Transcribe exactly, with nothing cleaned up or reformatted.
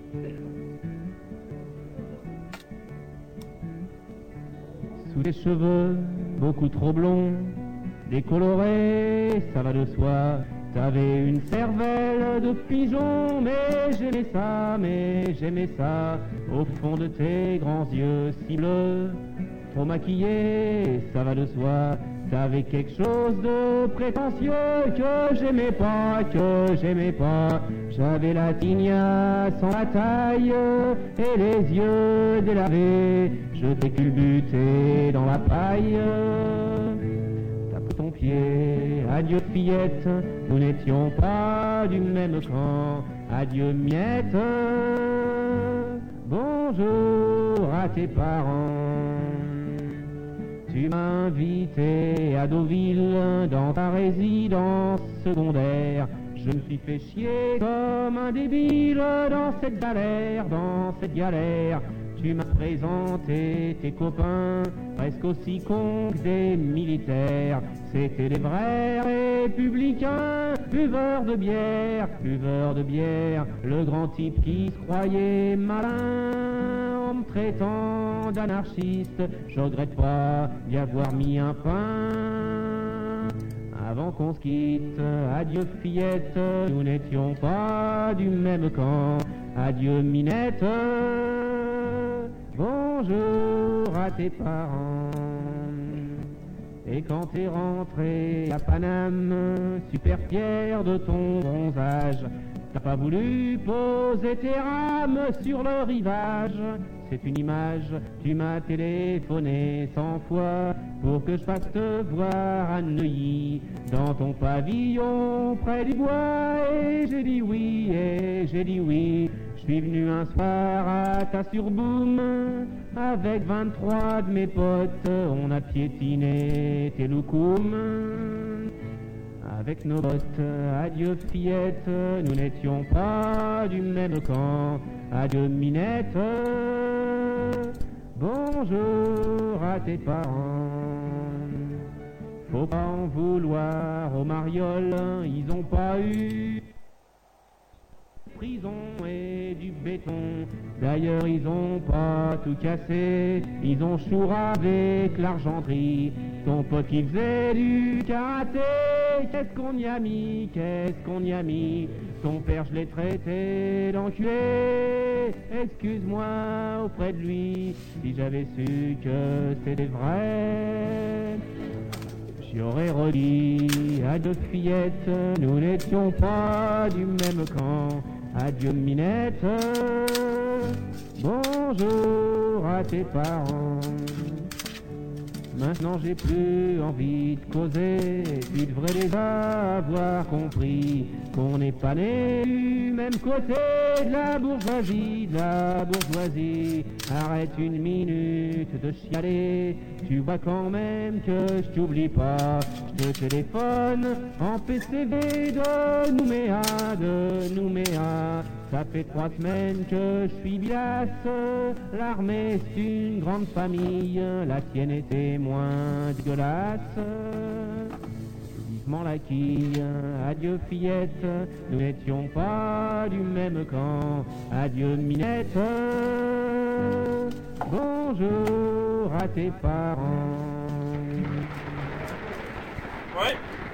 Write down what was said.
Sous les cheveux beaucoup trop blonds, décolorés, ça va de soi. T'avais une cervelle de pigeon, mais j'aimais ça, mais j'aimais ça. Au fond de tes grands yeux si bleus, trop maquillés, ça va de soi. T'avais quelque chose de prétentieux que j'aimais pas, que j'aimais pas. J'avais la tignasse en la taille et les yeux délavés. Je t'ai culbuté dans la paille. Tape ton pied, adieu fillette, nous n'étions pas du même camp. Adieu miette, bonjour à tes parents. Tu m'as invité à Deauville dans ta résidence secondaire. Je me suis fait chier comme un débile dans cette galère, dans cette galère. Tu m'as présenté tes copains, presque aussi cons que des militaires. C'étaient des vrais républicains, buveurs de bière, buveurs de bière. Le grand type qui se croyait malin en me traitant d'anarchiste. Je regrette pas d'y avoir mis un pain. Avant qu'on se quitte, adieu fillette, nous n'étions pas du même camp. Adieu minette, bonjour à tes parents. Et quand t'es rentré à Paname, super fier de ton bronzage, t'as pas voulu poser tes rames sur le rivage. C'est une image, tu m'as téléphoné cent fois pour que je fasse te voir à Neuilly, dans ton pavillon près du bois. Et j'ai dit oui, et j'ai dit oui. Je suis venu un soir à ta surboom avec vingt-trois de mes potes. On a piétiné tes loukoums avec nos bottes. Adieu fillette, nous n'étions pas du même camp. Adieu minette, bonjour à tes parents. Faut pas en vouloir aux marioles, ils ont pas eu prison et du béton. D'ailleurs ils ont pas tout cassé, ils ont chour avec l'argenterie. Ton pote qui faisait du karaté, qu'est-ce qu'on y a mis, qu'est-ce qu'on y a mis. Ton père je l'ai traité d'enculé, excuse-moi auprès de lui, si j'avais su que c'était vrai. J'y aurais redit, adieu fillette, nous n'étions pas du même camp. Adieu minette, bonjour à tes parents. Maintenant j'ai plus envie de causer, tu devrais déjà avoir compris qu'on n'est pas né du même côté de la bourgeoisie, de la bourgeoisie. Arrête une minute de chialer, tu vois quand même que je t'oublie pas. Je te téléphone en P C V de Nouméa, de Nouméa. Ça fait trois semaines que je suis bilasse, l'armée c'est une grande famille, la tienne était moins dégueulasse. Vivement la quille, adieu fillette, nous n'étions pas du même camp. Adieu minette, bonjour à tes parents. Ouais.